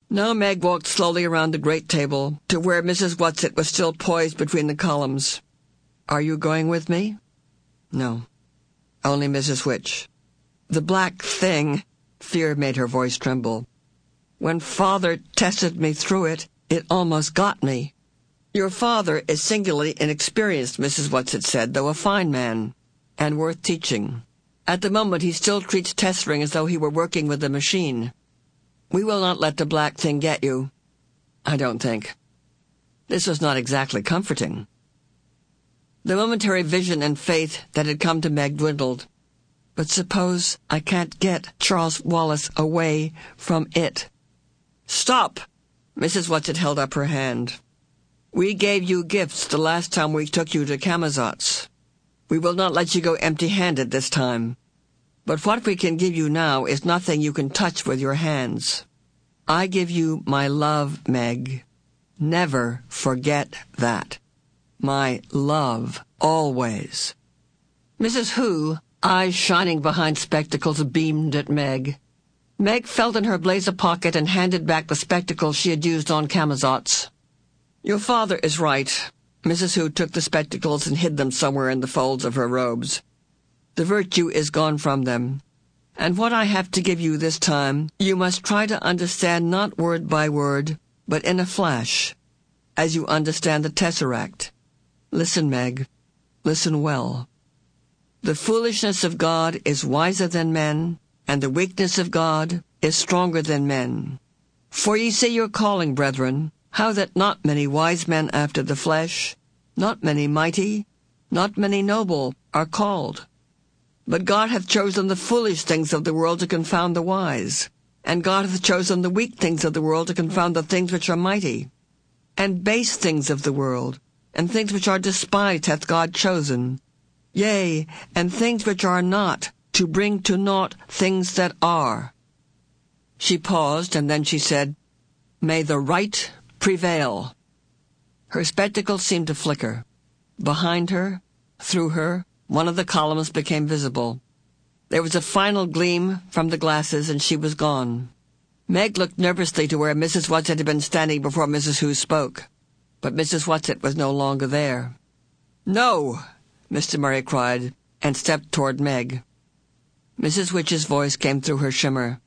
Now Meg walked slowly around the great table to where Mrs. Whatsit was still poised between the columns. "Are you going with me?" "No. Only Mrs. Which." "The black thing," fear made her voice tremble. "When Father tested me through it, it almost got me." "Your father is singularly inexperienced," Mrs. Whatsit said, "though a fine man, and worth teaching. At the moment he still treats Tessering as though he were working with a machine. We will not let the black thing get you, I don't think." This was not exactly comforting. The momentary vision and faith that had come to Meg dwindled. "But suppose I can't get Charles Wallace away from it." "Stop!" Mrs. Whatsit held up her hand. "We gave you gifts the last time we took you to Camazotz. We will not let you go empty-handed this time. But what we can give you now is nothing you can touch with your hands. I give you my love, Meg. Never forget that. My love, always." Mrs. Hu, eyes shining behind spectacles, beamed at Meg. Meg felt in her blazer pocket and handed back the spectacles she had used on Camazotz. "Your father is right." Mrs. Hu took the spectacles and hid them somewhere in the folds of her robes. "The virtue is gone from them. And what I have to give you this time, you must try to understand not word by word, but in a flash, as you understand the Tesseract. Listen, Meg. Listen well. The foolishness of God is wiser than men, and the weakness of God is stronger than men. For ye see your calling, brethren, how that not many wise men after the flesh, not many mighty, not many noble, are called. But God hath chosen the foolish things of the world to confound the wise, and God hath chosen the weak things of the world to confound the things which are mighty. And base things of the world, and things which are despised hath God chosen, yea, and things which are not, to bring to naught things that are." She paused, and then she said, "May the right prevail." Her spectacles seemed to flicker. Behind her, through her, one of the columns became visible. There was a final gleam from the glasses, and she was gone. Meg looked nervously to where Mrs. Whatsit had been standing before Mrs. Hu spoke. But Mrs. Whatsit was no longer there. "No!" Mr. Murray cried, and stepped toward Meg. Mrs. Which's voice came through her shimmer.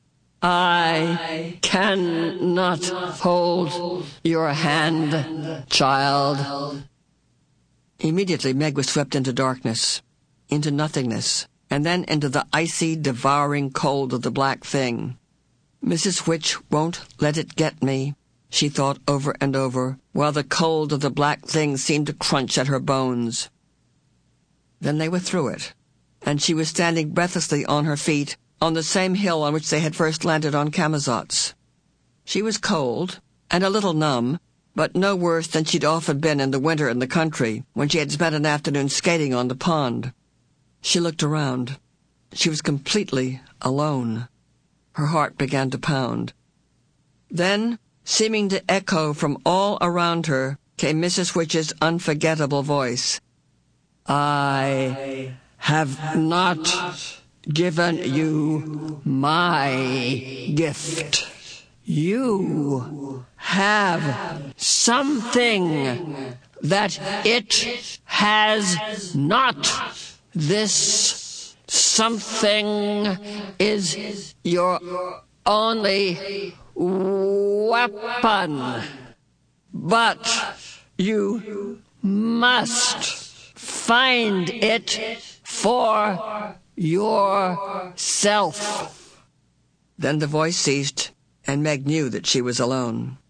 "I cannot hold your hand, child." Immediately Meg was swept into darkness, into nothingness, and then into the icy, devouring cold of the black thing. "Mrs. Which won't let it get me," she thought over and over, while the cold of the black thing seemed to crunch at her bones. Then they were through it, and she was standing breathlessly on her feet, on the same hill on which they had first landed on Camazotz. She was cold, and a little numb, but no worse than she'd often been in the winter in the country, when she had spent an afternoon skating on the pond. She looked around. She was completely alone. Her heart began to pound. Then, seeming to echo from all around her, came Mrs. Which's unforgettable voice. "I have not given you my gift. You have something that it has not. This something is your only weapon. But you must find it for yourself." Then the voice ceased, and Meg knew that she was alone.